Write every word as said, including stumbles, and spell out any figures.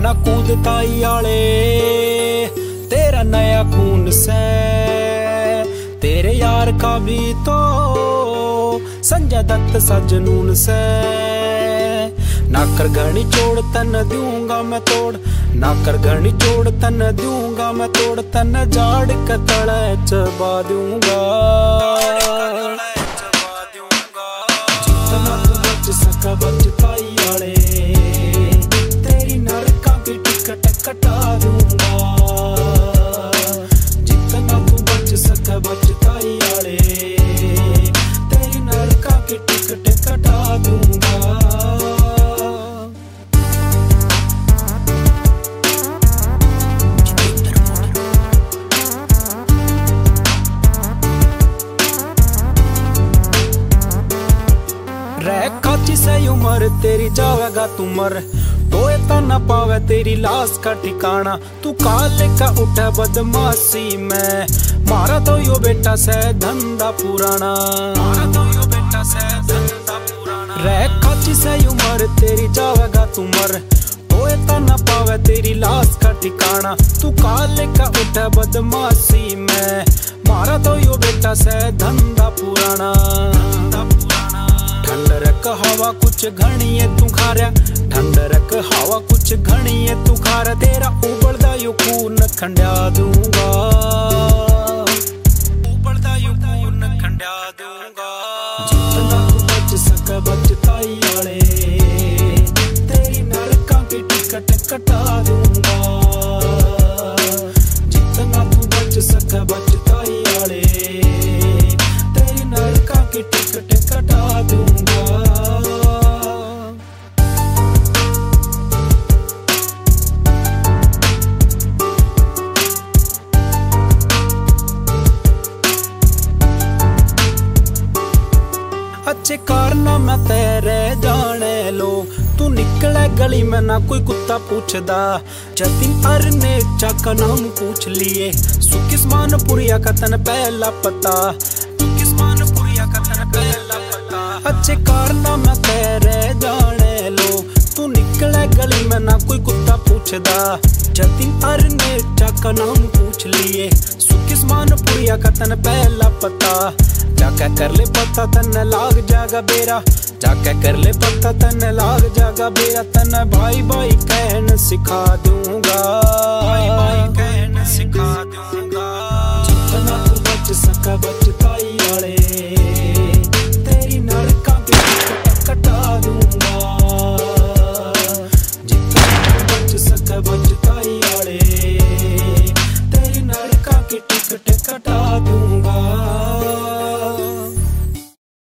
ना कूद ताई आले, तेरा नया खून से तेरे यार का भी तो संजय दत्त सा जुनून से। ना कर घनी चोड़ तन दूंगा मैं तोड़, ना कर घनी चोड़ तन दूंगा मैं तोड़, तन जाड़ के तले चबा दूंगा। जितना तू बच सका बच ताई आले, तेरी नरका की टिकट कटा दूंगा। जितना तू बच सका बच ताई आले, तेरी नरका की टिकट कटा दूंगा। काची से उमर तेरी जावेगा तू मर, टोए तो न पावे तेरी लाश का ठिकाना। तू काले का उठे बदमाशी में, मारा तो यो बेटा से धंधा पुराना, मारा तो यो बेटा से धंधा पुराना। रे काची से उमर तेरी जावेगा तू मर, टोए तो न पावे तेरी लाश का ठिकाना। तू काले का उठे बदमाशी में, मारा तो यो बेटा से धंधा पुराना, धंधा पुराना। ठंड रख हवा कुछ घनी है तू खारा, ठंड रख हवा कुछ घनी है तू खारा। तेरा उबलदा यो खून खंडा दूंगा, उबलदा यो खून खंडा दूंगा। जितना तू बच सका बच ताई आले, तेरी नरका की टिकट कटा दूंगा। जितना तू बच सका बच ताई आले, तेरी नरका की टिकट कटा दूंगा। अच्छे कारनामे तेरे जाने लो, तू निकले गली में ना कोई कुत्ता पूछदा। जतिन अर ने चाका नाम पूछ लिए, सुकिस्मान पुरिया का तन पहला पता, सुकिस्मान पुरिया का तन पहला पता। अच्छे कारनामे तेरे जाने लो, तू निकले गली में ना कोई कुत्ता पूछदा। जतिन अर ने चाका नाम पूछ लिए, सुकिस्मान पुरिया का तन पहला पता। जाके कर ले पता तन लाग जागा बेरा, जाके कर ले पता तन लाग जागा बेरा। तन भाई भाई कहन सिखा दूंगा, भाई भाई कहन